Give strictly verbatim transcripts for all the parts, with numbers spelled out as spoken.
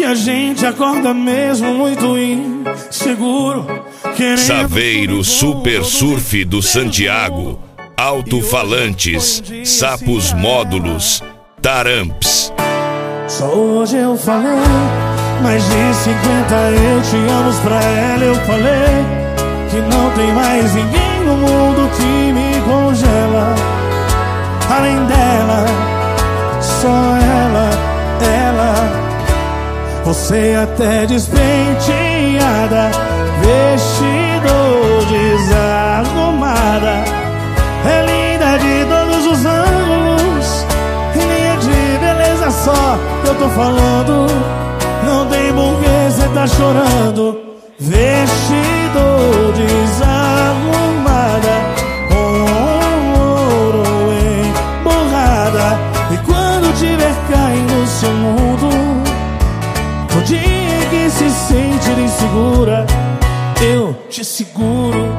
a gente acorda mesmo muito inseguro. Saveiro Super Surf do Santiago, alto-falantes, sapos módulos, taramps. Só hoje eu falei, mais de cinquenta eu te amo pra ela. Eu falei que não tem mais ninguém no mundo que me congela. Além dela, só ela, ela. Você até despenteada, vestido desarrumada, é linda de todos os ângulos, e nem é de beleza só que eu tô falando. Não tem porquê cê tá chorando. Vestido desarrumada, com ouro emborrada. E quando tiver caindo no seu mundo, no dia que se sentir insegura, eu te seguro.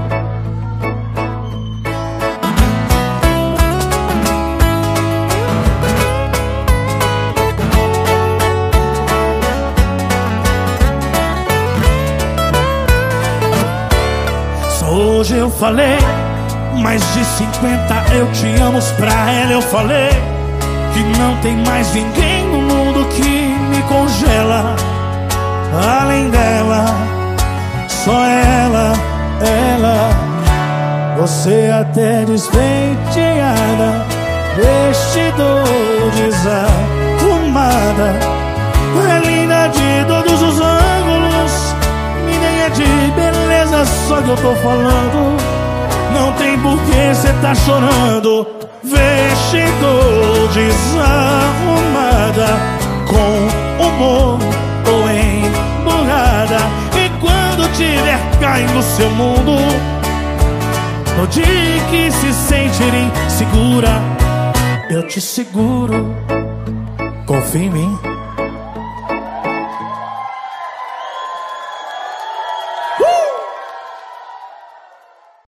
Só hoje eu falei, mais de cinquenta eu te amo pra ela. Eu falei que não tem mais ninguém no mundo que me congela. Além dela, só ela, ela. Você até despenteada, vestido desarrumada, é linda de todos os ângulos, e nem é de beleza só que eu tô falando. Não tem porquê cê tá chorando. Vestido desarrumada, com humor ou emburrada. E quando tiver caindo no seu mundo, no dia que se sentir insegura, eu te seguro. Confia em mim.